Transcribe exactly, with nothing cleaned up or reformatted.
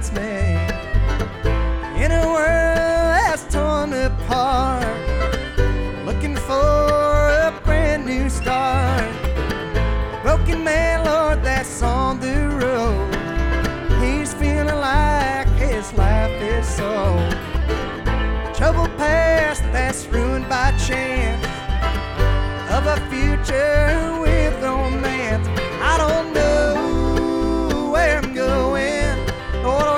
dismay. In a world that's torn apart, looking for a brand new start. A broken man, Lord, that's on the road. He's feeling like his life is so. Troubled past that's ruined by change.